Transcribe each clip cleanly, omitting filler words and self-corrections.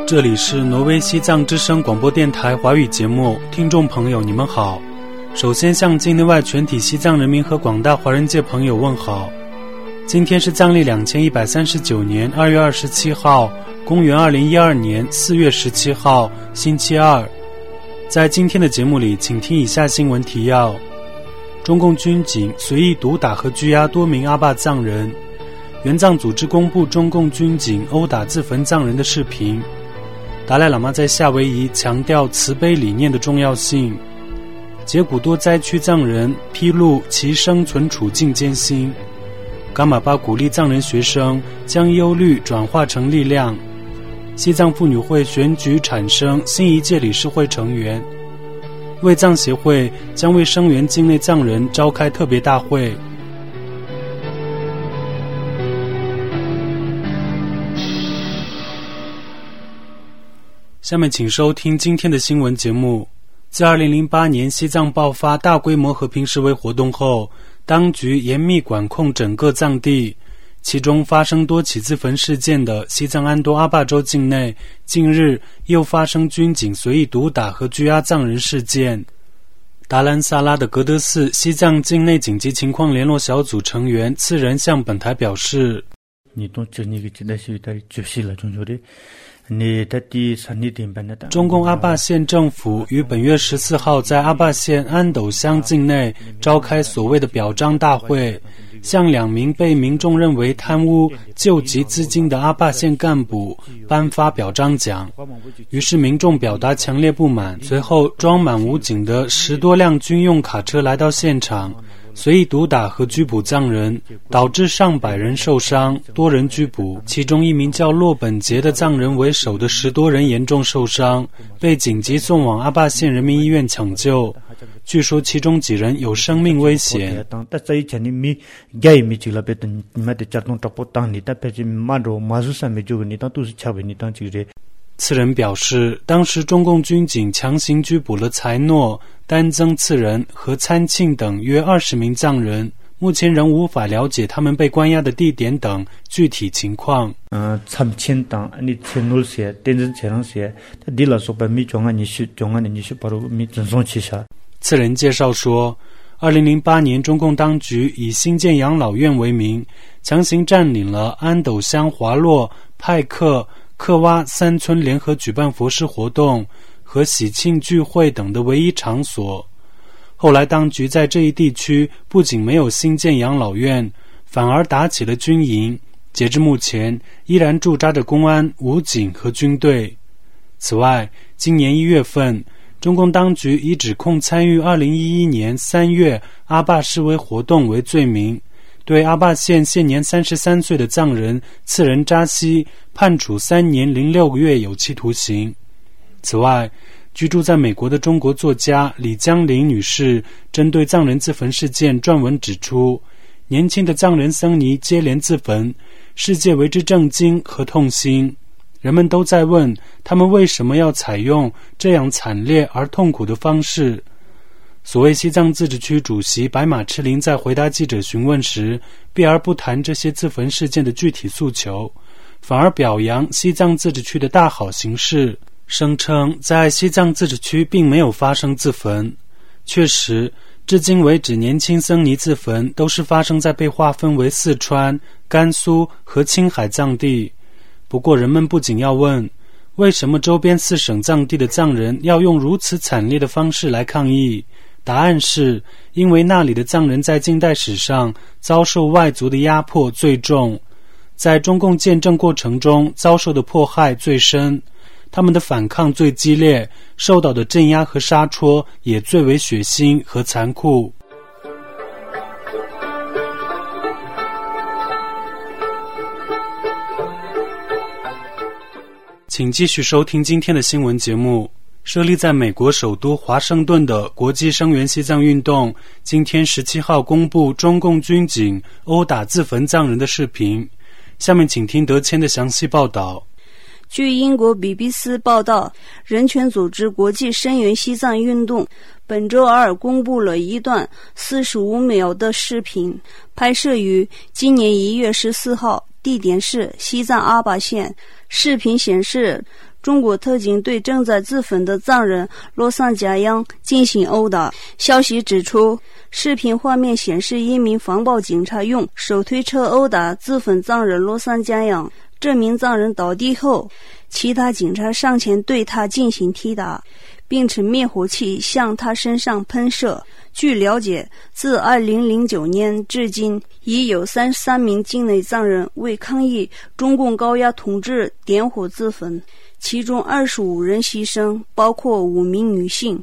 这里是挪威西藏之声广播电台华语节目，听众朋友你们好。首先向境内外全体西藏人民和广大华人界朋友问好。今天是藏历2139年2月27号，公元2012年4月17号，星期二。在今天的节目里，请听以下新闻提要：中共军警随意毒打和拘押多名阿坝藏人，援藏组织公布中共军警殴打自焚藏人的视频。达赖喇嘛在夏威夷强调慈悲理念的重要性。杰古多灾区藏人披露其生存处境艰辛。噶玛巴鼓励藏人学生将忧虑转化成力量。西藏妇女会选举产生新一届理事会成员。卫藏协会将为声援境内藏人召开特别大会。下面请收听今天的新闻节目。自2008年西藏爆发大规模和平示威活动后，当局严密管控整个藏地，其中发生多起自焚事件的西藏安多阿坝州境内，近日又发生军警随意毒打和拘押藏人事件。达兰萨拉的格德寺西藏境内紧急情况联络小组成员次仁向本台表示，中共阿坝县政府于本月14号在阿坝县安斗乡境内召开所谓的表彰大会，向2名被民众认为贪污救济资金的阿坝县干部颁发表彰奖。于是民众表达强烈不满，随后装满武警的10多辆军用卡车来到现场，随意毒打和拘捕藏人，导致上百人受伤，多人拘捕，其中一名叫洛本杰的藏人为首的10多人严重受伤，被紧急送往阿坝县人民医院抢救。据说其中几人有生命危险。次仁表示，当时中共军警强行拘捕了才诺、丹增次仁和参庆等约20名藏人，目前仍无法了解他们被关押的地点等具体情况。参庆等你前诺些丹增前让些他地了说把米中啊你去中啊你去把米整送起下。次仁介绍说，2008年中共当局以新建养老院为名，强行占领了安斗乡华洛、派克、克洼3村联合举办佛事活动和喜庆聚会等的唯一场所。后来当局在这一地区不仅没有新建养老院，反而打起了军营，截至目前依然驻扎着公安、武警和军队。此外，今年1月份，中共当局以指控参与2011年3月阿坝示威活动为罪名，对阿坝县现年33岁的藏人次仁扎西判处3年06个月有期徒刑。此外，居住在美国的中国作家李江林女士针对藏人自焚事件撰文指出，年轻的藏人僧尼接连自焚，世界为之震惊和痛心。人们都在问他们为什么要采用这样惨烈而痛苦的方式。所谓西藏自治区主席白马赤林在回答记者询问时，避而不谈这些自焚事件的具体诉求，反而表扬西藏自治区的大好形势，声称在西藏自治区并没有发生自焚。确实，至今为止年轻僧尼自焚都是发生在被划分为四川、甘肃和青海藏地。不过人们不仅要问，为什么周边4省藏地的藏人要用如此惨烈的方式来抗议？答案是因为那里的藏人在近代史上遭受外族的压迫最重，在中共建政过程中遭受的迫害最深，他们的反抗最激烈，受到的镇压和杀戳也最为血腥和残酷。请继续收听今天的新闻节目。设立在美国首都华盛顿的国际声援西藏运动今天17号公布中共军警殴打自焚藏人的视频。下面请听德谦的详细报道。 据英国 BBC 报道，人权组织国际声援西藏运动本周二公布了一段45秒的视频，拍摄于今年1月14号地点是西藏阿坝县。视频显示，中国特警对正在自焚的藏人洛桑加央进行殴打。消息指出，视频画面显示一名防暴警察用手推车殴打自焚藏人洛桑加央。这名藏人倒地后，其他警察上前对他进行踢打，并持灭火器向他身上喷射。据了解，自2009年至今，已有33名境内藏人为抗议中共高压统治点火自焚，其中25人牺牲，包括5名女性。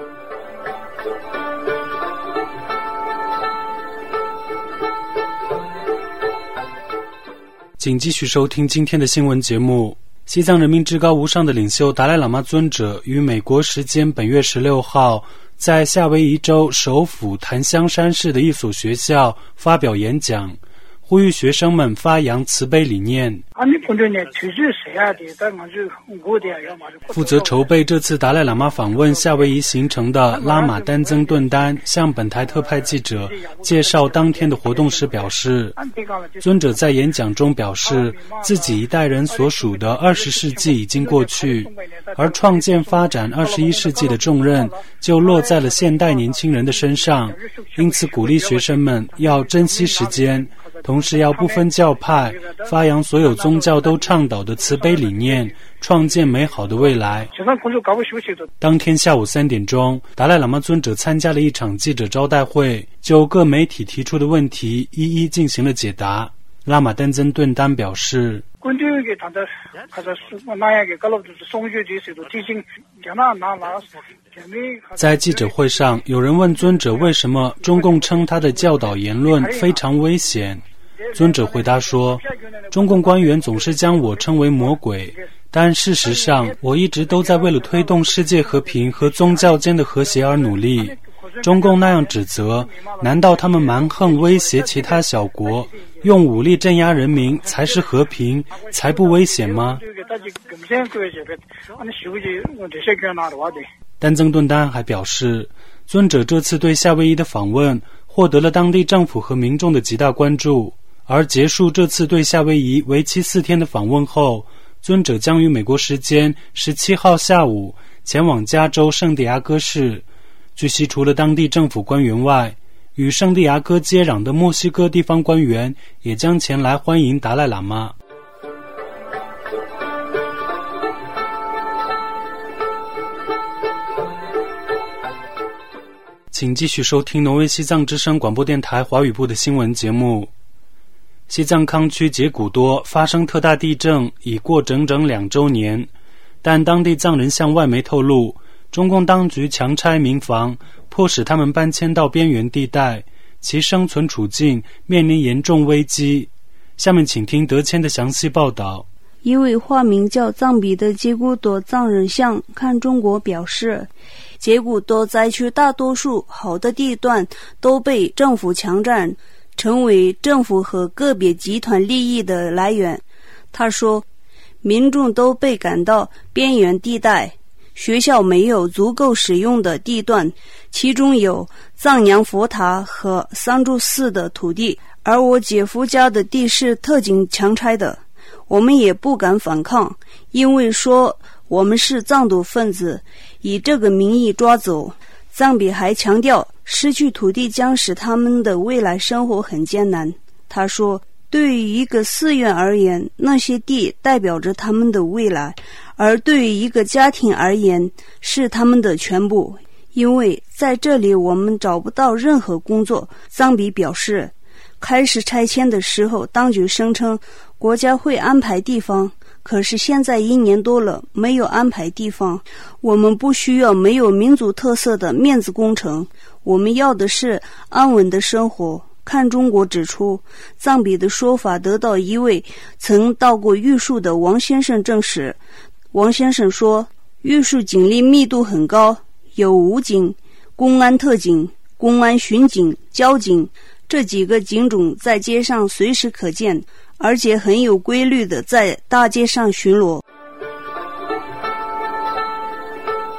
请继续收听今天的新闻节目。西藏人民至高无上的领袖达赖喇嘛尊者于美国时间本月16号在夏威夷州首府檀香山市的一所学校发表演讲，呼吁学生们发扬慈悲理念。负责筹备这次达赖喇嘛访问夏威夷行程的拉玛丹增顿丹向本台特派记者介绍当天的活动时表示，尊者在演讲中表示，自己一代人所属的20世纪已经过去，而创建发展21世纪的重任就落在了现代年轻人的身上，因此鼓励学生们要珍惜时间，同时要不分教派，发扬所有宗教都倡导的慈悲理念，创建美好的未来。当天下午3点钟，达赖喇嘛尊者参加了一场记者招待会，就各媒体提出的问题一一进行了解答。拉玛丹增顿丹表示，在记者会上，有人问尊者为什么中共称他的教导言论非常危险。尊者回答说，中共官员总是将我称为魔鬼，但事实上我一直都在为了推动世界和平和宗教间的和谐而努力。中共那样指责，难道他们蛮横威胁其他小国，用武力镇压人民才是和平，才不危险吗？丹增顿丹还表示，尊者这次对夏威夷的访问获得了当地政府和民众的极大关注，而结束这次对夏威夷为期4天的访问后，尊者将于美国时间17号下午前往加州圣地亚哥市。据悉，除了当地政府官员外，与圣地亚哥接壤的墨西哥地方官员也将前来欢迎达赖喇嘛。请继续收听挪威西藏之声广播电台华语部的新闻节目。西藏康区杰古多发生特大地震已过整整2周年，但当地藏人向外媒透露，中共当局强拆民房，迫使他们搬迁到边缘地带，其生存处境面临严重危机。下面请听德谦的详细报道。 一位化名叫藏比的杰古多藏人向看中国表示，杰古多灾区大多数好的地段都被政府强占，成为政府和个别集团利益的来源。他说，民众都被赶到边缘地带，学校没有足够使用的地段，其中有藏娘佛塔和桑珠寺的土地，而我姐夫家的地是特警强拆的。我们也不敢反抗，因为说我们是藏独分子，以这个名义抓走。藏比还强调，失去土地将使他们的未来生活很艰难。他说，对于一个寺院而言，那些地代表着他们的未来，而对于一个家庭而言，是他们的全部。因为在这里我们找不到任何工作。藏比表示，开始拆迁的时候，当局声称国家会安排地方，可是现在1年多了，没有安排地方。我们不需要没有民族特色的面子工程，我们要的是安稳的生活。看中国指出，藏比的说法得到一位曾到过玉树的王先生证实。王先生说，玉树警力密度很高，有武警、公安特警、公安巡警、交警，这几个警种在街上随时可见，而且很有规律的在大街上巡逻。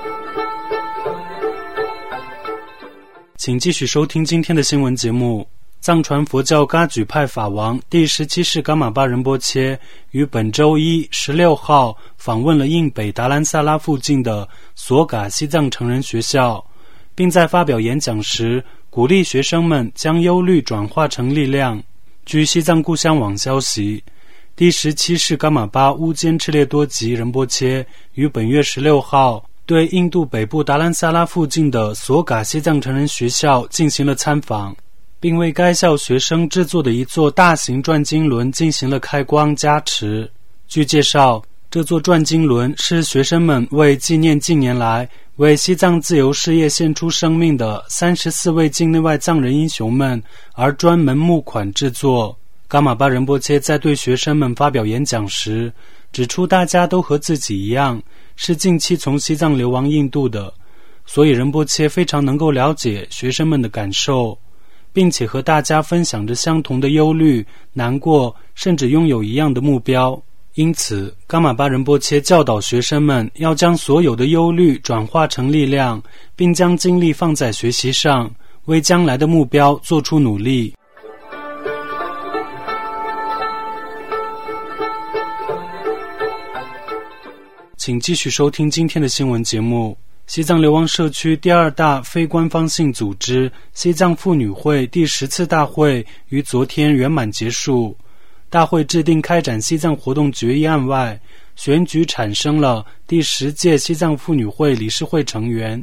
请继续收听今天的新闻节目。 藏传佛教噶举派法王第17世噶玛巴仁波切于本周一16号访问了印北达兰萨拉附近的索嘎西藏成人学校，并在发表演讲时鼓励学生们将忧虑转化成力量。据西藏故乡网消息，第17世噶玛巴乌坚赤列多吉仁波切于本月16号对印度北部达兰萨拉附近的索嘎西藏成人学校进行了参访，并为该校学生制作的一座大型转经轮进行了开光加持。据介绍，这座转经轮是学生们为纪念近年来为西藏自由事业献出生命的34位境内外藏人英雄们而专门募款制作。噶玛巴仁波切在对学生们发表演讲时指出，大家都和自己一样是近期从西藏流亡印度的，所以仁波切非常能够了解学生们的感受，并且和大家分享着相同的忧虑、难过，甚至拥有一样的目标。因此，噶玛巴仁波切教导学生们要将所有的忧虑转化成力量，并将精力放在学习上，为将来的目标做出努力。请继续收听今天的新闻节目。西藏流亡社区第2大非官方性组织西藏妇女会第10次大会于昨天圆满结束。大会制定开展西藏活动决议案外，选举产生了第10届西藏妇女会理事会成员。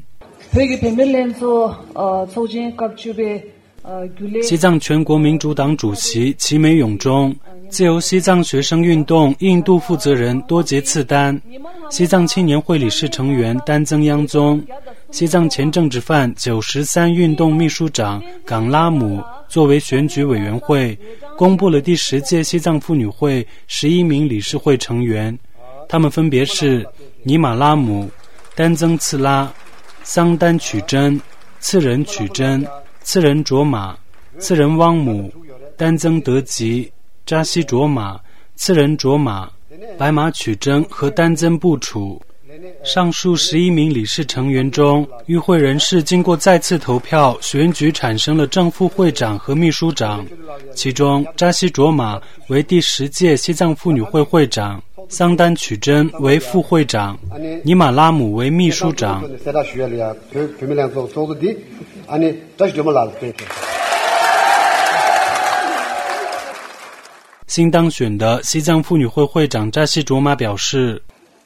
西藏全国民主党主席齐美永忠、自由西藏学生运动印度负责人多杰次丹、西藏青年会理事成员丹增央宗、西藏前政治犯93运动秘书长冈拉姆作为选举委员会，公布了第10届西藏妇女会11名理事会成员，他们分别是尼玛拉姆、丹增次拉、桑丹曲真、次仁曲真、次仁卓玛、次仁汪姆、丹增德吉、扎西卓玛、次仁卓玛、白马曲真和丹增布楚。上述11名理事成员中，与会人士经过再次投票选举产生了正副会长和秘书长，其中扎西卓玛为第10届西藏妇女会会长，桑丹曲真为副会长，尼玛拉姆为秘书长。新当选的西藏妇女会会长扎西卓玛表示，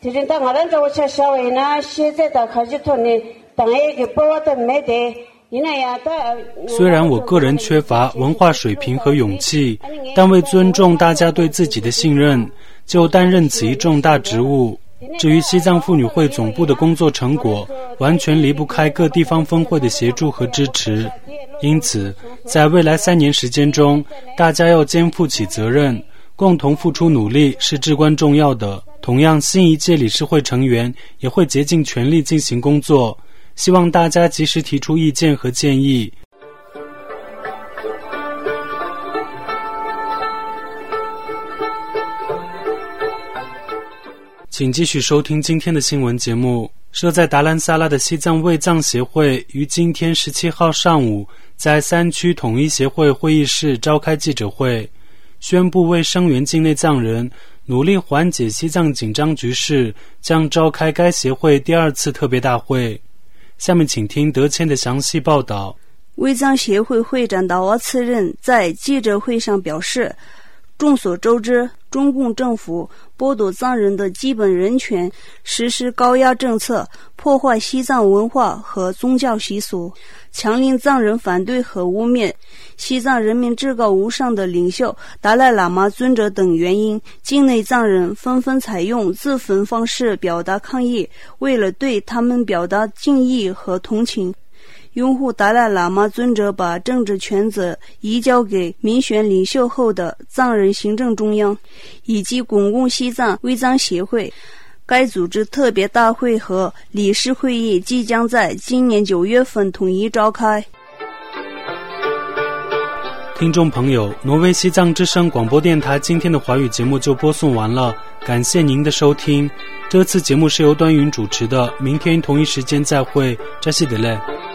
虽然我个人缺乏文化水平和勇气，但为尊重大家对自己的信任，就担任此一重大职务。至于西藏妇女会总部的工作成果，完全离不开各地方分会的协助和支持，因此在未来3年时间中，大家要肩负起责任，共同付出努力是至关重要的。同样，新一届理事会成员也会竭尽全力进行工作，希望大家及时提出意见和建议。请继续收听今天的新闻节目。设在达兰萨拉的西藏卫藏协会于今天17号上午在3区统一协会会议室召开记者会，宣布为声援境内藏人，努力缓解西藏紧张局势，将召开该协会第2次特别大会。下面请听德谦的详细报道。 卫藏协会会长达瓦次任在记者会上表示，众所周知，中共政府剥夺藏人的基本人权，实施高压政策，破坏西藏文化和宗教习俗，强令藏人反对和污蔑西藏人民至高无上的领袖达赖喇嘛尊者等原因，境内藏人纷纷采用自焚方式表达抗议，为了对他们表达敬意和同情，拥护达赖喇嘛尊者把政治权责移交给民选领袖后的藏人行政中央，以及公共西藏卫藏协会。该组织特别大会和理事会议即将在今年9月份统一召开。 听众朋友，挪威西藏之声广播电台今天的华语节目就播送完了，感谢您的收听。这次节目是由端云主持的，明天同一时间再会，扎西德勒。